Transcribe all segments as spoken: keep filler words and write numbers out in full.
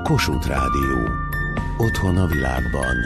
Kossuth Rádió. Otthon a világban.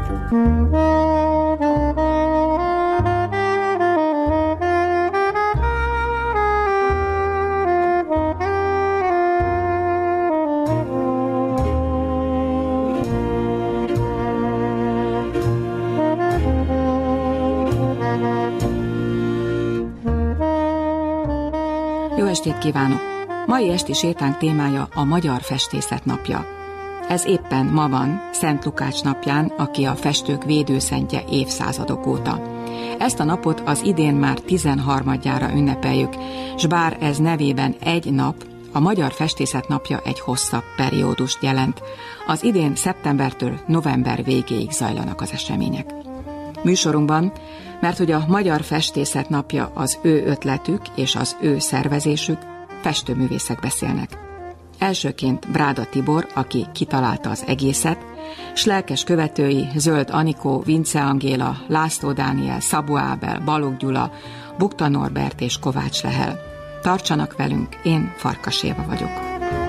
Jó estét kívánok! Mai esti sétánk témája a Magyar Festészet Napja. Ez éppen ma van, Szent Lukács napján, aki a festők védőszentje évszázadok óta. Ezt a napot az idén már tizenharmadjára ünnepeljük, s bár ez nevében egy nap, a Magyar Festészet Napja egy hosszabb periódust jelent. Az idén szeptembertől november végéig zajlanak az események. Műsorunkban, mert hogy a Magyar Festészet Napja az ő ötletük és az ő szervezésük, festőművészek beszélnek. Elsőként Bráda Tibor, aki kitalálta az egészet, s lelkes követői Zöld Anikó, Vince Angéla, László Dániel, Szabó Ábel, Balogh Gyula, Bukta Norbert és Kovács Lehel. Tartsanak velünk, én Farkas Éva vagyok.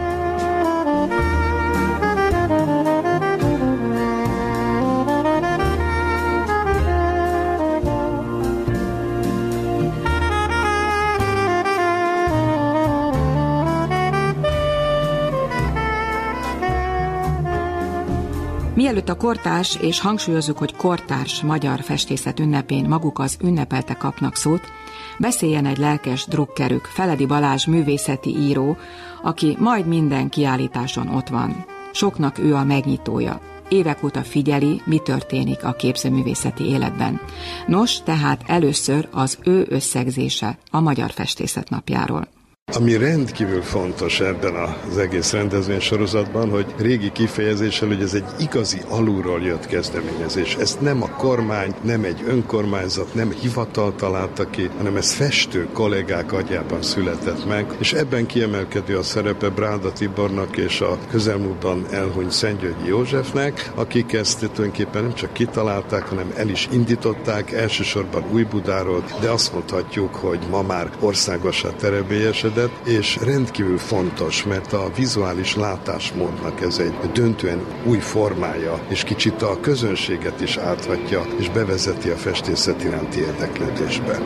Mielőtt a kortárs, és hangsúlyozzuk, hogy kortárs magyar festészet ünnepén maguk az ünnepeltek kapnak szót, beszéljen egy lelkes drukkerük, Feledi Balázs művészeti író, aki majd minden kiállításon ott van. Soknak ő a megnyitója. Évek óta figyeli, mi történik a képzőművészeti életben. Nos, tehát először az ő összegzése a Magyar Festészet Napjáról. Ami rendkívül fontos ebben az egész rendezvénysorozatban, hogy régi kifejezéssel, hogy ez egy igazi alulról jött kezdeményezés. Ezt nem a kormány, nem egy önkormányzat, nem hivatal találta ki, hanem ez festő kollégák agyában született meg, és ebben kiemelkedő a szerepe Bráda Tibornak és a közelmúltban elhunyt Szentgyörgyi Józsefnek, akik ezt tulajdonképpen nem csak kitalálták, hanem el is indították, elsősorban Újbudáról, de azt mondhatjuk, hogy ma már országossá terebélyesedett, és rendkívül fontos, mert a vizuális látásmódnak ez egy döntően új formája, és kicsit a közönséget is áthatja, és bevezeti a festészet iránti érdeklődésbe.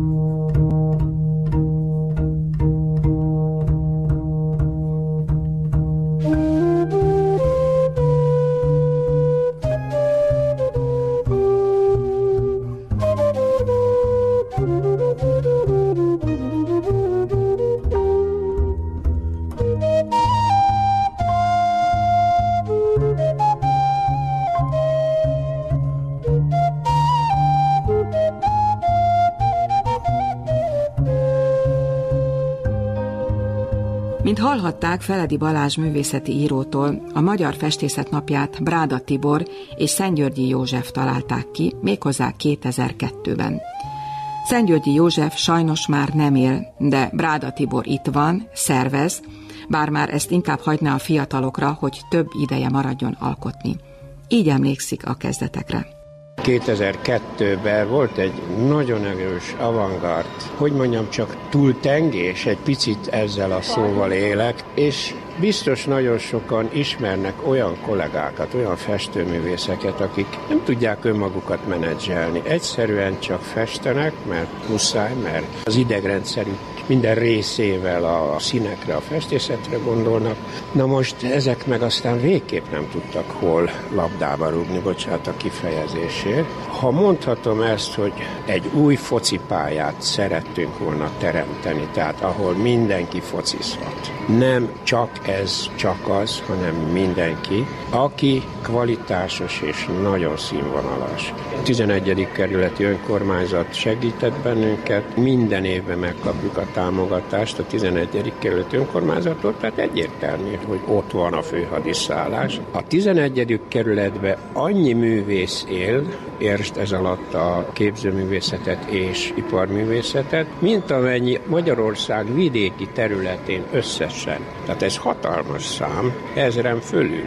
Mint hallhatták, Feledi Balázs művészeti írótól, a Magyar Festészet Napját Bráda Tibor és Szentgyörgyi József találták ki, méghozzá kétezer-kettőben. Szentgyörgyi József sajnos már nem él, de Bráda Tibor itt van, szervez, bár már ezt inkább hagyná a fiatalokra, hogy több ideje maradjon alkotni. Így emlékszik a kezdetekre. kétezer-kettőben volt egy nagyon erős avantgárd, hogy mondjam, csak túltengés, egy picit ezzel a szóval élek, és biztos nagyon sokan ismernek olyan kollégákat, olyan festőművészeket, akik nem tudják önmagukat menedzselni. Egyszerűen csak festenek, mert muszáj, mert az idegrendszerük minden részével a színekre, a festészetre gondolnak. Na most ezek meg aztán végképp nem tudtak hol labdába rúgni, bocsánat a kifejezésért. Ha mondhatom ezt, hogy egy új focipályát szerettünk volna teremteni, tehát ahol mindenki focizhat. Nem csak ez, csak az, hanem mindenki, aki kvalitásos és nagyon színvonalas. A tizenegyedik kerületi önkormányzat segített bennünket, minden évben megkapjuk a támogatást a tizenegyedik kerületi önkormányzattól, tehát egyértelmű, hogy ott van a főhadiszállás. A tizenegyedik kerületben annyi művész él, értsd ez alatt a képzőművészetet és iparművészetet, mint amennyi Magyarország vidéki területén összesen. Tehát ez hatalmas szám, ezren fölüli.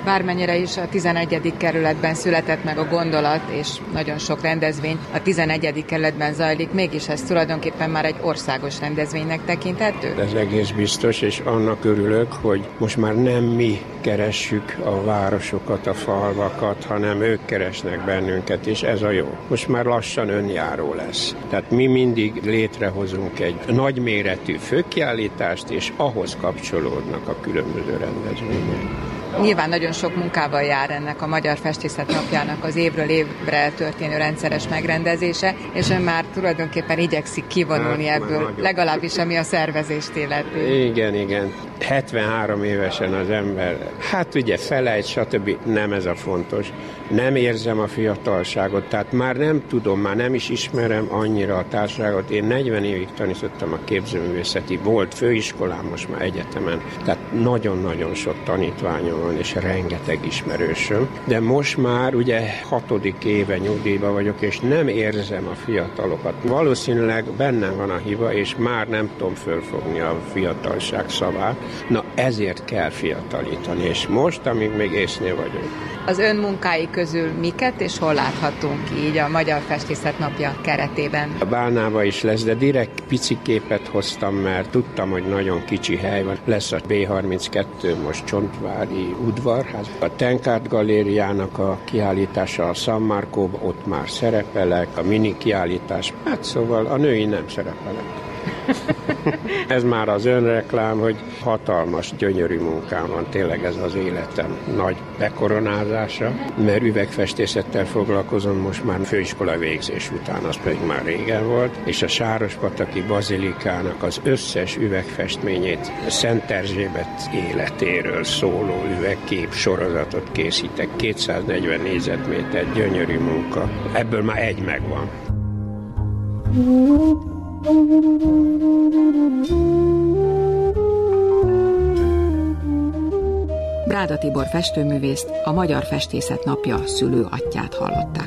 Bármennyire is a tizenegyedik kerületben született meg a gondolat, és nagyon sok rendezvény a tizenegyedik kerületben zajlik, mégis ez tulajdonképpen már egy országos rendezvénynek tekinthető? Ez egész biztos, és annak örülök, hogy most már nem mi keressük a városokat, a falvakat, hanem ők keresnek bennünket, és ez a jó. Most már lassan önjáró lesz. Tehát mi mindig létrehozunk egy nagyméretű főkiállítást, és ahhoz kapcsolódnak a különböző rendezvények. Nyilván nagyon sok munkával jár ennek a Magyar Festészet Napjának az évről évre történő rendszeres megrendezése, és ön már tulajdonképpen igyekszik kivonulni hát, ebből, legalábbis ami a szervezést illeti. Igen, igen. hetvenhárom évesen az ember, hát ugye felejt, stb. Nem ez a fontos. Nem érzem a fiatalságot, tehát már nem tudom, már nem is ismerem annyira a társaságot. Én negyven évig tanítottam a képzőművészeti, volt főiskolám, most már egyetemen, tehát nagyon-nagyon sok tanítványom van, és rengeteg ismerősöm. De most már ugye hatodik éve nyugdíjban vagyok, és nem érzem a fiatalokat. Valószínűleg bennem van a hiba, és már nem tudom fölfogni a fiatalság szavát. Na ezért kell fiatalítani, és most, amíg még észnél vagyok. Az ön munkái közül miket és hol láthatunk így a Magyar Festészet Napja keretében? A Bálnába is lesz, de direkt pici képet hoztam, mert tudtam, hogy nagyon kicsi hely van. Lesz a bé harminckettő, most Csontvári udvarház. A Tenkárt Galériának a kiállítása a San Marcóban, ott már szerepelek, a mini kiállítás, hát szóval a női nem szerepelek. Ez már az önreklám, hogy hatalmas, gyönyörű munkám van, tényleg ez az életem nagy bekoronázása, mert üvegfestészettel foglalkozom most már főiskola végzés után, az pedig már régen volt, és a Sárospataki Bazilikának az összes üvegfestményét Szent Erzsébet életéről szóló üvegkép sorozatot készítek, kétszáznegyven négyzetméter, gyönyörű munka. Ebből már egy megvan. Bráda Tibor festőművészt, a Magyar Festészet Napja szülőatyját hallották.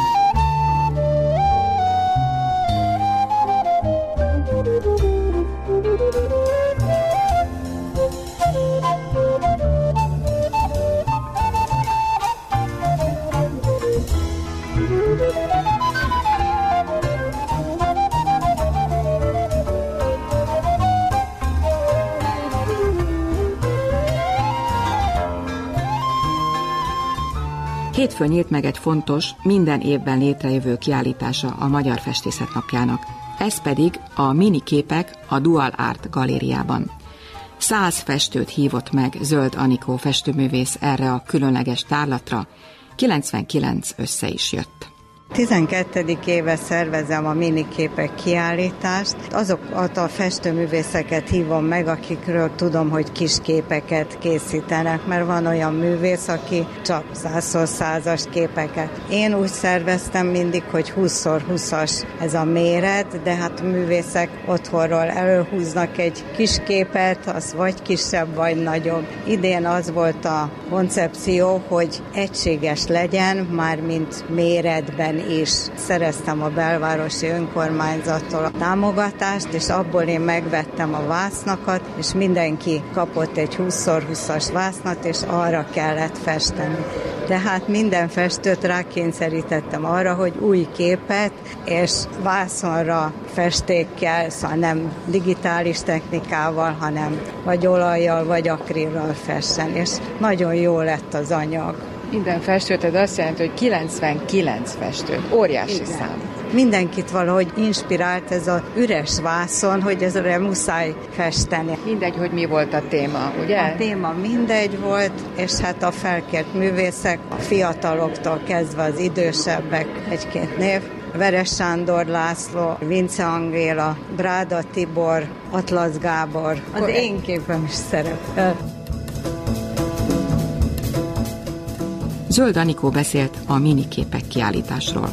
Hétfőn nyílt meg egy fontos, minden évben létrejövő kiállítása a Magyar Festészet Napjának. Ez pedig a mini képek a Dual Art galériában. Száz festőt hívott meg Zöld Anikó festőművész erre a különleges tárlatra, kilencvenkilenc össze is jött. tizenkettedik éve szervezem a miniképek kiállítást. Azokat a festőművészeket hívom meg, akikről tudom, hogy kis képeket készítenek, mert van olyan művész, aki csak százszor százas képeket. Én úgy szerveztem mindig, hogy húszszor húszas ez a méret, de hát a művészek otthonról előhúznak egy kis képet, az vagy kisebb, vagy nagyobb. Idén az volt a koncepció, hogy egységes legyen, már mint méretben is. Szereztem a belvárosi önkormányzattól a támogatást, és abból én megvettem a vásznakat, és mindenki kapott egy húszszor húszas vásznat, és arra kellett festeni. Tehát minden festőt rákényszerítettem arra, hogy új képet és vászonra festékkel, szóval nem digitális technikával, hanem vagy olajjal, vagy akrillal fessen, és nagyon jó lett az anyag. Minden festőt, ez azt jelenti, hogy kilencvenkilenc festőt. Óriási Igen. szám. Mindenkit valahogy inspirált ez az üres vászon, hogy ezre muszáj festeni. Mindegy, hogy mi volt a téma, ugye? A téma mindegy volt, és hát a felkért művészek, a fiataloktól kezdve az idősebbek, egy-két név, Veres Sándor László, Vince Angéla, Bráda Tibor, Atlasz Gábor. Az Akkor én képem is szerepel. Zöld Anikó beszélt a miniképek kiállításról.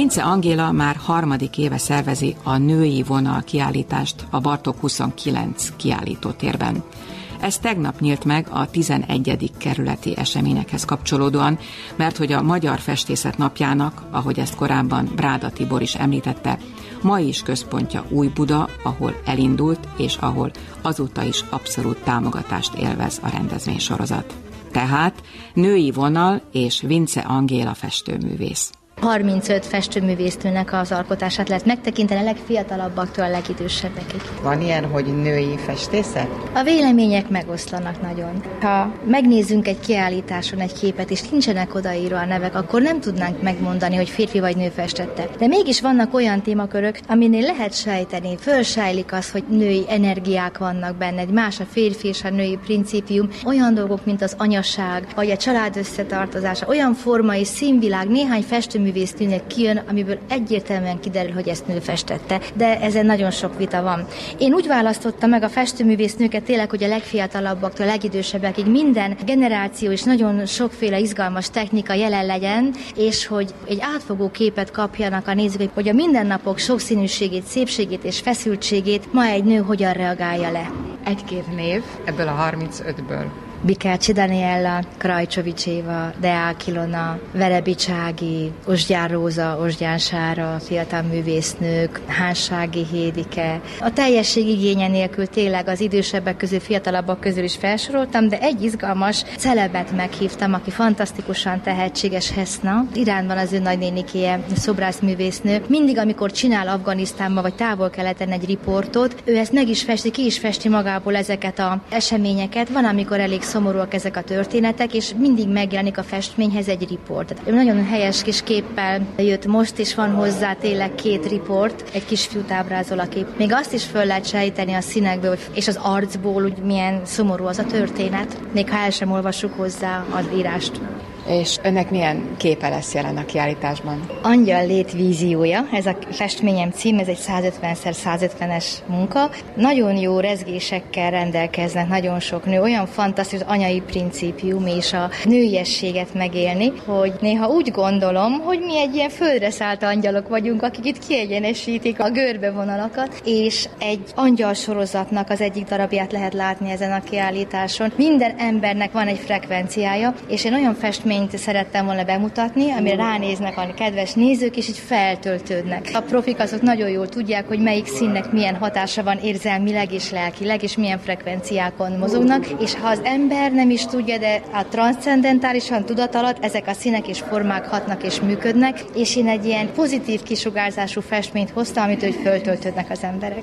Vince Angéla már harmadik éve szervezi a Női vonal kiállítást a Bartók huszonkilenc kiállítótérben. Ez tegnap nyílt meg a tizenegyedik kerületi eseményekhez kapcsolódóan, mert hogy a Magyar Festészet Napjának, ahogy ezt korábban Bráda Tibor is említette, ma is központja Újbuda, ahol elindult, és ahol azóta is abszolút támogatást élvez a rendezvénysorozat. Tehát Női vonal és Vince Angéla festőművész. harmincöt festőművésznőnek az alkotását lehet megtekinteni, a legfiatalabbaktól a legidősebbekig. Van ilyen, hogy női festészet? A vélemények megoszlanak nagyon. Ha megnézzünk egy kiállításon egy képet, és nincsenek odaírva a nevek, akkor nem tudnánk megmondani, hogy férfi vagy nő festette. De mégis vannak olyan témakörök, aminél lehet sejteni, fölsejlik az, hogy női energiák vannak benne, egy más a férfi és a női principium, olyan dolgok, mint az anyaság, vagy a család összetartozása, olyan forma és színvilág, néhány festő művésznőnek kijön, amiből egyértelműen kiderül, hogy ezt nő festette, de ezen nagyon sok vita van. Én úgy választottam meg a festőművésznőket tényleg, hogy a legfiatalabbaktól a legidősebbekig minden generáció és nagyon sokféle izgalmas technika jelen legyen, és hogy egy átfogó képet kapjanak a nézők, hogy a mindennapok sokszínűségét, szépségét és feszültségét ma egy nő hogyan reagálja le. Egy-két név ebből a harmincötből. Bikácsi Daniella, Krajcsovics Éva, Deák Ilona, Verebicsági, Osgyán Róza, Osgyán Sára, fiatal művésznők, Hánsági Hédike. A teljesség igénye nélkül tényleg az idősebbek közül, fiatalabbak közül is felsoroltam, de egy izgalmas celebet meghívtam, aki fantasztikusan tehetséges, Heszna. Iránban az ő nagynénikéje, szobrászművésznő. Mindig, amikor csinál Afganisztánban vagy távol-keleten egy riportot, ő ezt meg is festi, ki is festi magából ezeket az eseményeket. Van, amikor elég szomorúak ezek a történetek, és mindig megjelenik a festményhez egy riport. Ő nagyon helyes kis képpel jött most, és van hozzá tényleg két riport, egy kisfiút ábrázol a kép. Még azt is föl lehet sejteni a színekből, és az arcból, hogy milyen szomorú az a történet, még ha el sem olvassuk hozzá az írást. És önnek milyen képe lesz jelen a kiállításban? Angyal lét víziója, ez a festményem cím, ez egy százötven szer százötvenes munka. Nagyon jó rezgésekkel rendelkeznek nagyon sok nő, olyan fantasztikus anyai principium és a nőiességet megélni, hogy néha úgy gondolom, hogy mi egy ilyen földre szállt angyalok vagyunk, akik itt kiegyenesítik a görbevonalakat, és egy angyal sorozatnak az egyik darabját lehet látni ezen a kiállításon. Minden embernek van egy frekvenciája, és én olyan festmény szerettem volna bemutatni, amire ránéznek a kedves nézők, és így feltöltődnek. A profik azok nagyon jól tudják, hogy melyik színnek milyen hatása van érzelmileg és lelkileg, és milyen frekvenciákon mozognak, és ha az ember nem is tudja, de a transzcendentálisan tudat alatt ezek a színek és formák hatnak és működnek, és én egy ilyen pozitív kisugárzású festményt hoztam, amit úgy föltöltődnek az emberek.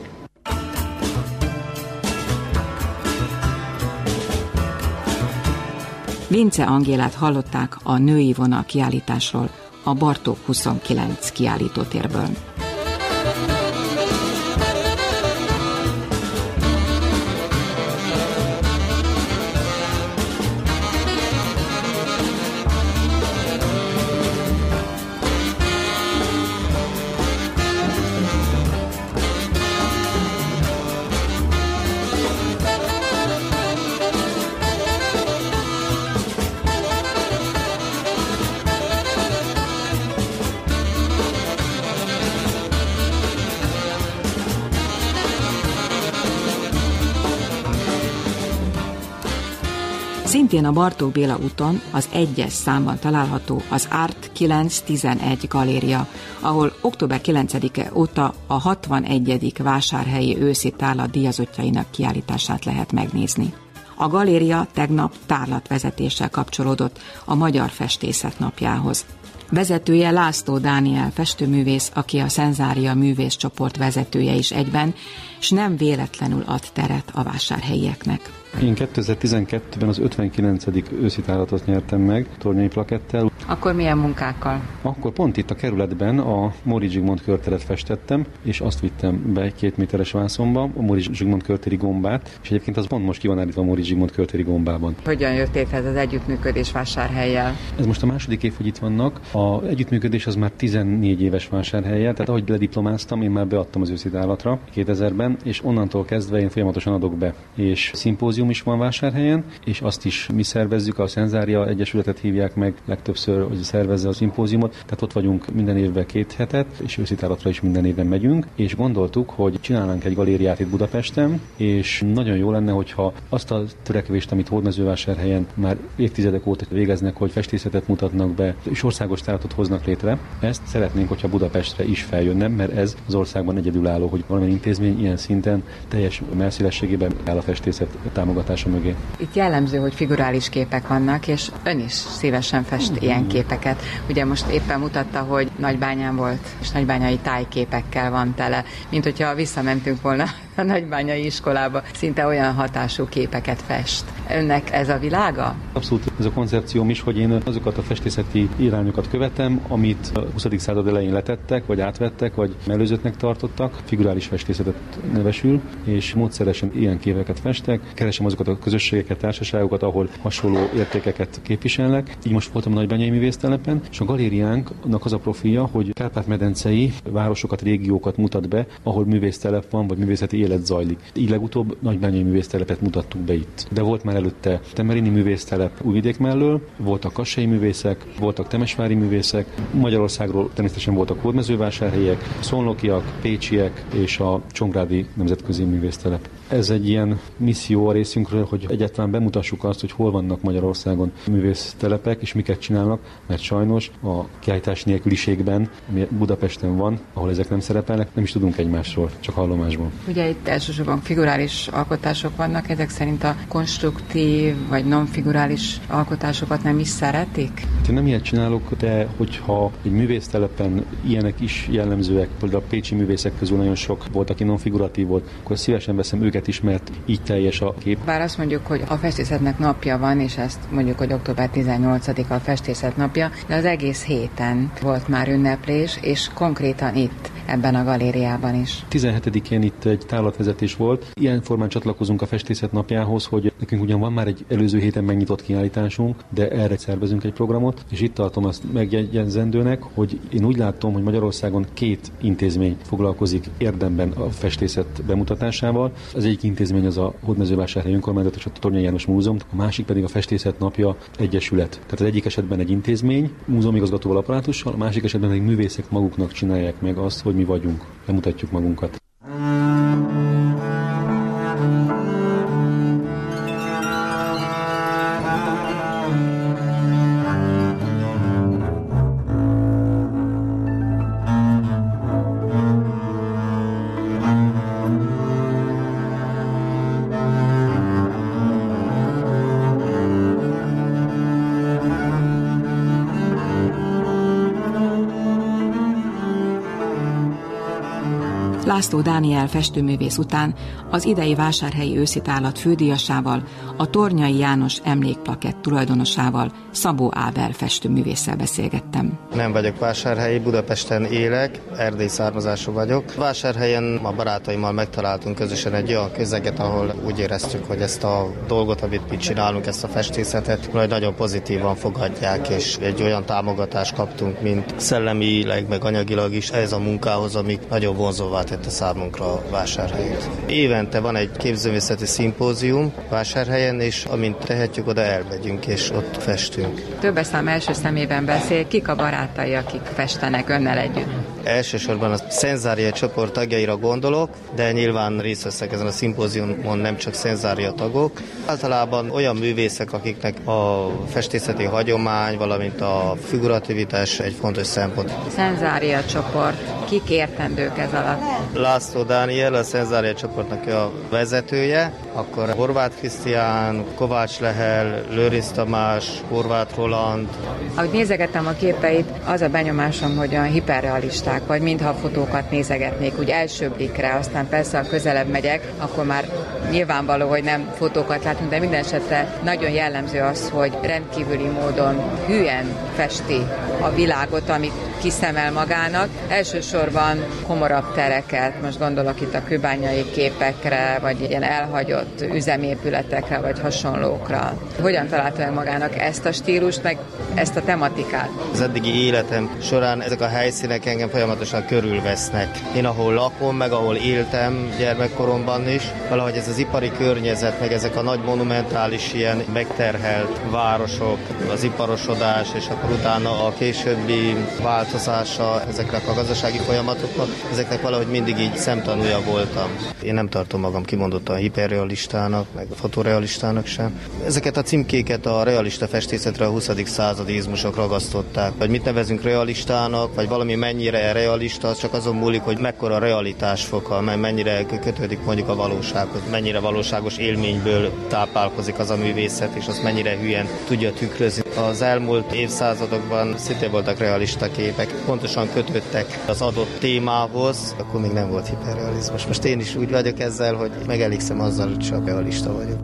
Vince Angélát hallották a Női vonal kiállításról, a Bartók huszonkilenc kiállítótérből. Szintén a Bartók Béla úton az egyes számban található az Art kilenc tizenegy galéria, ahol október kilencedike óta a hatvanegyedik vásárhelyi őszi tárlat díjazottjainak kiállítását lehet megnézni. A galéria tegnap tárlatvezetéssel kapcsolódott a Magyar Festészet Napjához. Vezetője László Dániel festőművész, aki a Szenzária művészcsoport vezetője is egyben, s nem véletlenül ad teret a vásárhelyieknek. Én kétezer-tizenkettőben az ötvenkilencedik őszi tárlatot nyertem meg, tornyai plakettel. Akkor milyen munkákkal? Akkor pont itt a kerületben a Móricz Zsigmond körteret festettem, és azt vittem be egy két méteres vászonba, a Móricz Zsigmond körtéri gombát, és egyébként az pont most ki van állítva a Móricz Zsigmond körtéri gombában. Hogyan jött létre az együttműködés Vásárhellyel? Ez most a második év, hogy itt vannak. Az együttműködés az már tizennégy éves Vásárhellyel, tehát ahogy lediplomáztam, én már beadtam az őszi tárlatra kétezerben, Vásárhelyen, és onnantól kezdve én folyamatosan adok be. És szimpózium is van Vásárhelyen, és azt is mi szervezzük, a Szenzária Egyesületet hívják meg legtöbbször, hogy szervezze a szimpóziumot, tehát ott vagyunk minden évben két hetet, és őszitálatra is minden évben megyünk, és gondoltuk, hogy csinálnánk egy galériát itt Budapesten, és nagyon jó lenne, hogyha azt a törekvést, amit Hódmezővásárhelyen már évtizedek óta végeznek, hogy festészetet mutatnak be, és országos táratot hoznak létre, ezt szeretnénk, hogyha Budapestre is feljönne, mert ez az országban egyedülálló, hogy valamilyen intézmény ilyen szinten teljes mellszélességében áll a festészet támogatása mögé. Itt jellemző, hogy figurális képek vannak, és ön is szívesen fest mm-hmm. ilyen képeket. Ugye most éppen mutatta, hogy Nagybányán volt, és nagybányai tájképekkel van tele, mint hogyha visszamentünk volna a nagybányai iskolába, szinte olyan hatású képeket fest. Önnek ez a világa? Abszolút ez a koncepcióm is, hogy én azokat a festészeti irányokat követem, amit a huszadik század elején letettek, vagy átvettek, vagy mellőzöttnek tartottak. Figurális festészetet nevesül, és módszeresen ilyen képeket festek. Keresem azokat a közösségeket, társaságokat, ahol hasonló értékeket képviselnek. Így most voltam a Nagybányai Művésztelepen, és a galériánknak az a profilja, hogy kárpát-medencei városokat, régiókat mutat be, ahol művésztelep van, vagy művészeti élet zajlik. Így legutóbb Nagybányai Művésztelepet mutattuk be itt. De volt már előtte Temerini Művésztelep Újvidék mellől, voltak kassai művészek, voltak temesvári művészek, Magyarországról természetesen voltak hódmezővásárhelyiek, szolnokiak, pécsiek és a Csongrádi Nemzetközi Művésztelep. Ez egy ilyen misszió a részünkről, hogy egyáltalán bemutassuk azt, hogy hol vannak Magyarországon művésztelepek, és miket csinálnak, mert sajnos a kiállítás nélküliségben, ami Budapesten van, ahol ezek nem szerepelnek, nem is tudunk egymásról, csak hallomásból. Ugye itt elsősorban figurális alkotások vannak, ezek szerint a konstruktív vagy non-figurális alkotásokat nem is szeretik? Én nem ilyet csinálok, de hogyha egy művésztelepen ilyenek is jellemzőek, például a pécsi művészek közül nagyon sok volt, aki non-figuratív volt, akkor szívesen veszem őket is, mert így teljes a kép. Bár azt mondjuk, hogy a festészetnek napja van, és ezt mondjuk, hogy október tizennyolcadika a festészet napja, de az egész héten volt már ünneplés, és konkrétan itt, ebben a galériában is. tizenhetedikén itt egy tárlatvezetés volt. Ilyen formán csatlakozunk a festészet napjához, hogy nekünk ugyan van már egy előző héten megnyitott kiállításunk, de erre szervezünk egy programot, és itt tartom azt megjegyzendőnek, hogy én úgy látom, hogy Magyarországon két intézmény foglalkozik érdemben a festészet bemutatásával. Az egyik intézmény az a Hódmezővásárhelyi Önkormányzat és a Tornyai János Múzeum, a másik pedig a Festészet Napja Egyesület. Tehát az egyik esetben egy intézmény, múzeumigazgatóval, apparátussal, a másik esetben pedig művészek maguknak csinálják meg azt, hogy mi vagyunk, bemutatjuk magunkat. László Dániel festőművész után az idei vásárhelyi őszitálat fődíjasával, a Tornyai János emlékplakett tulajdonosával, Szabó Ábel festőművésszel beszélgettem. Nem vagyok vásárhelyi, Budapesten élek, erdélyi származású vagyok. Vásárhelyen a barátaimmal megtaláltunk közösen egy olyan közeget, ahol úgy éreztük, hogy ezt a dolgot, amit mi csinálunk, ezt a festészetet, hogy nagyon pozitívan fogadják, és egy olyan támogatást kaptunk, mint szellemileg, meg anyagilag is ez a munkához, ami nagyon vonzóvá tette számunkra a Vásárhelyet. Évente van egy képzőművészeti szimpózium Vásárhelyen, és amint tehetjük, oda elmegyünk, és ott festünk. Többes szám első szemében beszél, kik a barátai, akik festenek önnel együtt? Elsősorban a Szenzária csoport tagjaira gondolok, de nyilván részt veszek ezen a szimpóziumon nem csak Szenzária tagok. Általában olyan művészek, akiknek a festészeti hagyomány, valamint a figurativitás egy fontos szempont. Szenzária csoport, kik értendők ez alatt? László Dániel, a Szenzária csoportnak a vezetője, akkor Horváth Krisztián, Kovács Lehel, Lőrinc Tamás, Horváth Roland. Ahogy nézegettem a képeit, az a benyomásom, hogy olyan hiperrealisták, vagy mintha a fotókat nézegetnék, úgy első blikre, aztán persze, ha közelebb megyek, akkor már nyilvánvaló, hogy nem fotókat látunk, de minden esetre nagyon jellemző az, hogy rendkívüli módon hülyen festi a világot, amit kiszemel magának. Elsősorban komorabb tereket, most gondolok itt a kőbányai képekre, vagy ilyen elhagyott üzemépületekre, vagy hasonlókra. Hogyan találta meg magának ezt a stílust, meg ezt a tematikát? Az eddigi életem során ezek a helyszínek engem folyamatosan körülvesznek. Én ahol lakom, meg ahol éltem gyermekkoromban is, valahogy ez az ipari környezet, meg ezek a nagy monumentális ilyen megterhelt városok, az iparosodás, és akkor utána a későbbi változása ezeknek a gazdasági folyamatoknak, ezeknek valahogy mindig így szemtanúja voltam. Én nem tartom magam kimondottan hiperrealistának, meg fotorealistának sem. Ezeket a címkéket a realista festészetre a huszadik századi izmusok ragasztották. Vagy mit nevezünk realistának, vagy valami mennyire realista, az csak azon múlik, hogy mekkora realitásfoka, mennyire kötődik mondjuk a valósághoz, mennyire valóságos élményből táplálkozik az a művészet, és azt mennyire hülyen tudja tükrözni. Az elmúlt évszázadokban szintén voltak realista képek, pontosan kötöttek az adott témához, akkor még nem volt hiperrealizmus. Most én is úgy vagyok ezzel, hogy megelégszem azzal, hogy csak realista vagyok.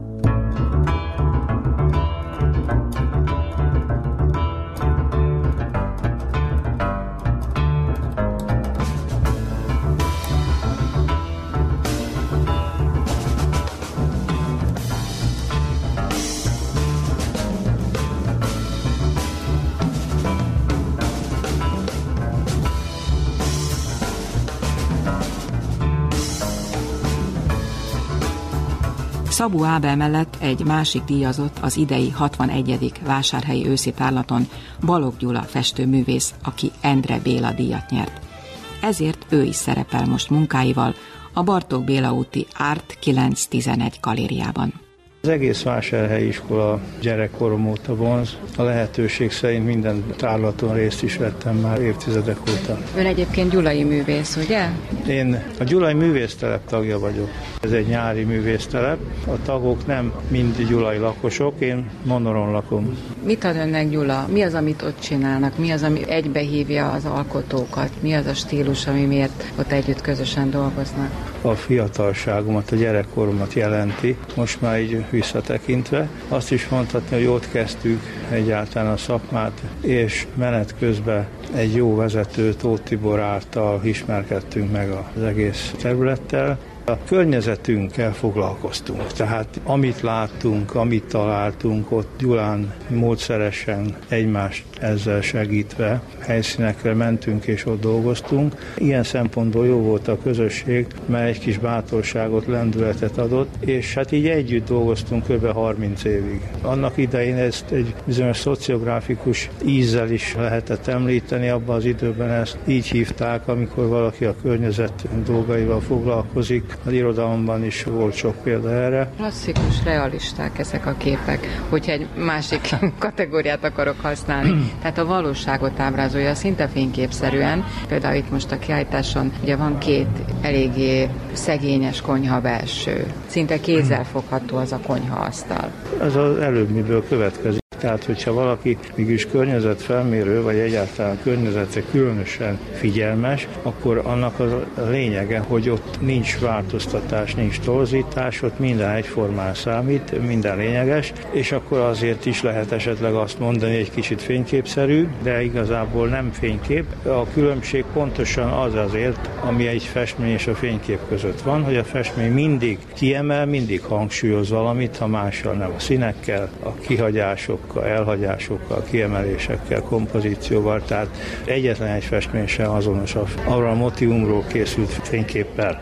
Szabó Ábel mellett egy másik díjazott az idei hatvanegyedik vásárhelyi őszi tárlaton, Balogh Gyula festőművész, aki Endre Béla díjat nyert. Ezért ő is szerepel most munkáival a Bartók Béla úti Art kilenc tizenegy galériában. Az egész vásárhelyi iskola gyerekkorom óta vonz. A lehetőség szerint minden tárlaton részt is vettem már évtizedek óta. Ön egyébként gyulai művész, ugye? Én a Gyulai Művésztelep tagja vagyok. Ez egy nyári művésztelep. A tagok nem mind gyulai lakosok, én Monoron lakom. Mit ad önnek Gyula? Mi az, amit ott csinálnak? Mi az, ami egybehívja az alkotókat? Mi az a stílus, ami miért ott együtt közösen dolgoznak? A fiatalságomat, a gyerekkoromat jelenti. Most már így visszatekintve. Azt is mondhatni, hogy ott kezdtük egyáltalán a szakmát, és menet közben egy jó vezető, Tóth Tibor által ismerkedtünk meg az egész területtel. A környezetünkkel foglalkoztunk, tehát amit láttunk, amit találtunk, ott Gyulán módszeresen egymást ezzel segítve helyszínekre mentünk és ott dolgoztunk. Ilyen szempontból jó volt a közösség, mert egy kis bátorságot, lendületet adott, és hát így együtt dolgoztunk kb. harminc évig. Annak idején ezt egy bizonyos szociográfikus ízzel is lehetett említeni, abban az időben ezt így hívták, amikor valaki a környezet dolgaival foglalkozik. Az irodalomban is volt sok példa erre. Klasszikus, realisták ezek a képek, hogyha egy másik kategóriát akarok használni. Tehát a valóságot ábrázolja szinte fényképszerűen. Például itt most a kiállításon ugye van két eléggé szegényes konyha belső. Szinte kézzelfogható az a konyhaasztal. Ez az előbbiből következik. Tehát, hogyha valaki mégis környezetfelmérő, vagy egyáltalán környezetre különösen figyelmes, akkor annak az a lényege, hogy ott nincs változtatás, nincs torzítás, ott minden egyformán számít, minden lényeges, és akkor azért is lehet esetleg azt mondani, egy kicsit fényképszerű, de igazából nem fénykép. A különbség pontosan az azért, ami egy festmény és a fénykép között van, hogy a festmény mindig kiemel, mindig hangsúlyoz valamit, ha mással nem, a színekkel, a kihagyások, elhagyásokkal, kiemelésekkel, kompozícióval, tehát egyetlen egy festmény sem azonos arra a motivumról készült fényképpel.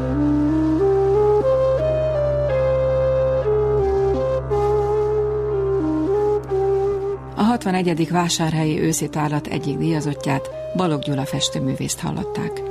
A hatvanegyedik vásárhelyi őszi tárlat egyik díjazottját, Balogh Gyula festőművészt hallották.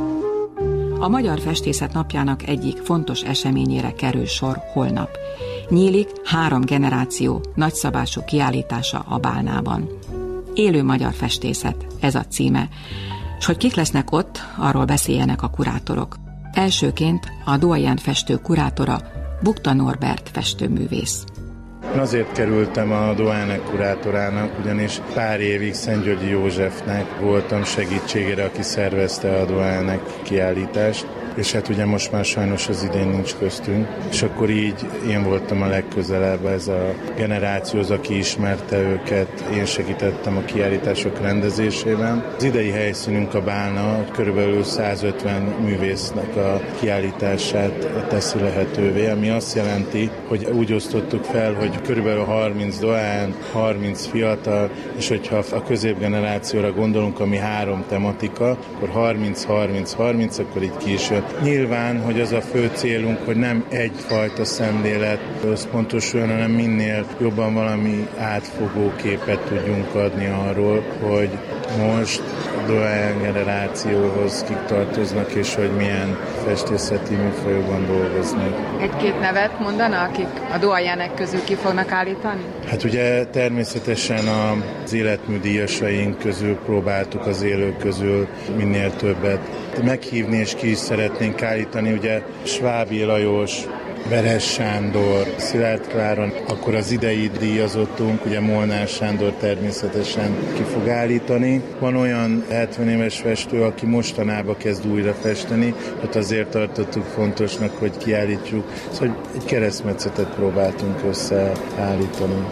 A Magyar Festészet Napjának egyik fontos eseményére kerül sor holnap. Nyílik három generáció nagyszabású kiállítása a Bálnában. Élő magyar festészet, ez a címe. És hogy kik lesznek ott, arról beszéljenek a kurátorok. Elsőként a doyen festő kurátora, Bukta Norbert festőművész. Azért kerültem a doyenek kurátorának, ugyanis pár évig Szentgyörgyi Józsefnek voltam segítségére, aki szervezte a doyenek kiállítást, és hát ugye most már sajnos az idén nincs köztünk, és akkor így én voltam a legközelebb ez a generációhoz, aki ismerte őket, én segítettem a kiállítások rendezésében. Az idei helyszínünk a Bálna, körülbelül százötven művésznek a kiállítását teszi lehetővé, ami azt jelenti, hogy úgy osztottuk fel, hogy körülbelül harminc doyen, harminc fiatal, és hogyha a középgenerációra gondolunk, ami három tematika, akkor harminc harminc harminc, akkor így ki is jön. Nyilván, hogy az a fő célunk, hogy nem egyfajta szemlélet összpontosuljon, hanem minél jobban valami átfogó képet tudjunk adni arról, hogy most a doyen generációhoz kik tartoznak, és hogy milyen festészeti műfajokban dolgoznak. Egy-két nevet mondana, akik a doyenek közül ki fognak állítani? Hát ugye természetesen az életműdíjasaink közül próbáltuk az élők közül minél többet meghívni, és ki is szeretnénk állítani. Ugye Svábi Lajos, Veres Sándor, Szilárd Klára, akkor az idei díjazottunk, ugye Molnár Sándor természetesen ki fog állítani. Van olyan hetven éves festő, aki mostanában kezd újra festeni, ott azért tartottuk fontosnak, hogy kiállítjuk, szóval egy keresztmetszetet próbáltunk összeállítani.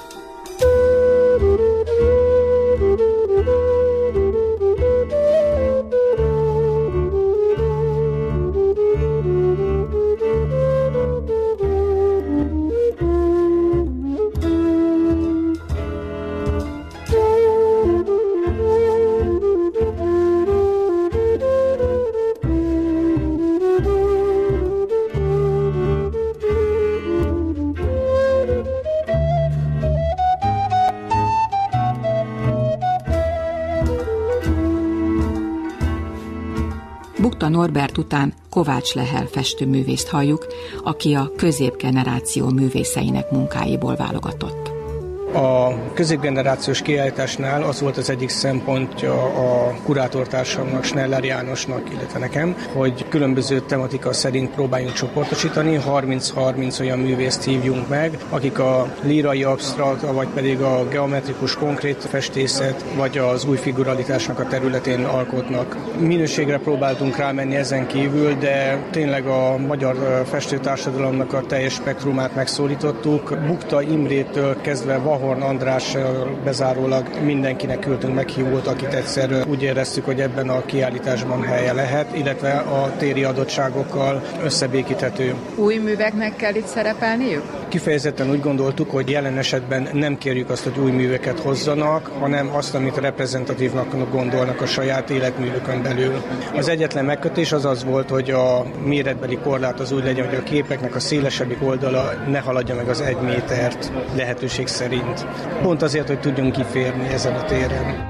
Bukta Norbert után Kovács Lehel festőművészt halljuk, aki a középgeneráció művészeinek munkáiból válogatott. A középgenerációs kiállításnál az volt az egyik szempontja a kurátortársamnak, Schneller Jánosnak, illetve nekem, hogy különböző tematika szerint próbáljunk csoportosítani, harminc harminc olyan művészt hívjunk meg, akik a lírai absztrakt, vagy pedig a geometrikus konkrét festészet, vagy az új figuralitásnak a területén alkotnak. Minőségre próbáltunk rámenni ezen kívül, de tényleg a magyar festőtársadalomnak a teljes spektrumát megszólítottuk. Bukta Imrétől kezdve Vahorn Andrással bezárólag mindenkinek küldtünk meghívót, akit egyszer úgy éreztük, hogy ebben a kiállításban helye lehet, illetve a téri adottságokkal összebékíthető. Új műveknek kell itt szerepelniük? Kifejezetten úgy gondoltuk, hogy jelen esetben nem kérjük azt, hogy új műveket hozzanak, hanem azt, amit reprezentatívnak gondolnak a saját életművükön belül. Az egyetlen megkötés az az volt, hogy a méretbeli korlát az úgy legyen, hogy a képeknek a szélesebbik oldala ne haladja meg az egy métert lehetőség szerint. Pont azért, hogy tudjunk kiférni ezen a téren.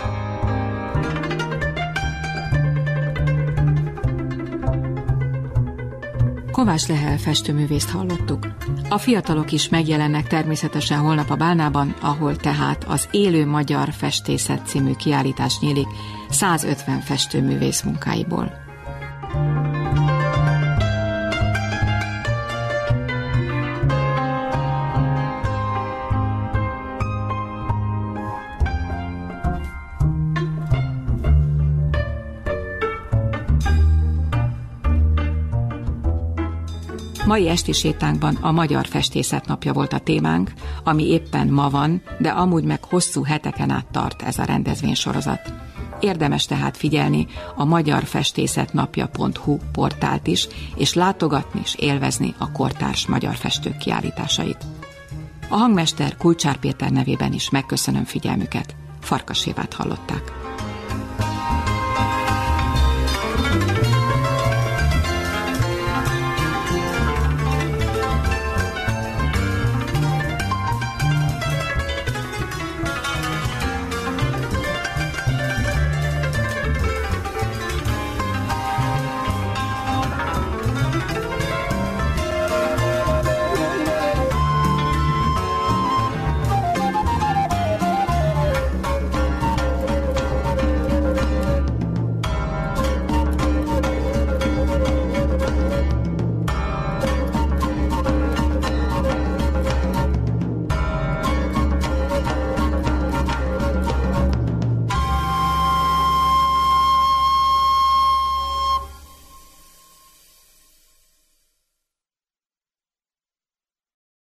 Kovács Lehel festőművészt hallottuk. A fiatalok is megjelennek természetesen holnap a Bálnában, ahol tehát az Élő Magyar Festészet című kiállítás nyílik százötven festőművész munkáiból. Mai esti sétánkban a Magyar Festészet napja volt a témánk, ami éppen ma van, de amúgy meg hosszú heteken át tart ez a rendezvénysorozat. Érdemes tehát figyelni a magyarfestészetnapja pont hu portált is, és látogatni és élvezni a kortárs magyar festők kiállításait. A hangmester Kulcsár Péter nevében is megköszönöm figyelmüket. Farkas Évát hallották.